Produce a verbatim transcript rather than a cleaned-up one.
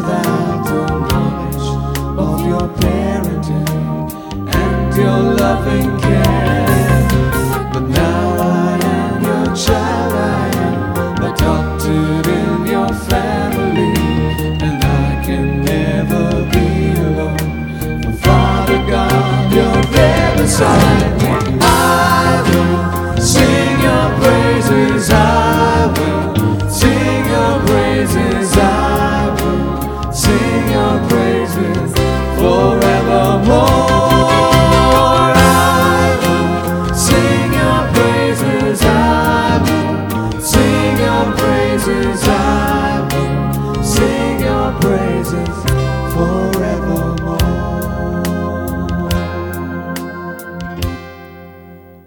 without the knowledge of your parenting and your loving care. But now I am your child, I am adopted in your family, and I can never be alone. For Father God, you're there beside me. I will sing your praises, I will sing your praises, I will sing your praises forevermore. I will sing your praises, I will sing your praises, I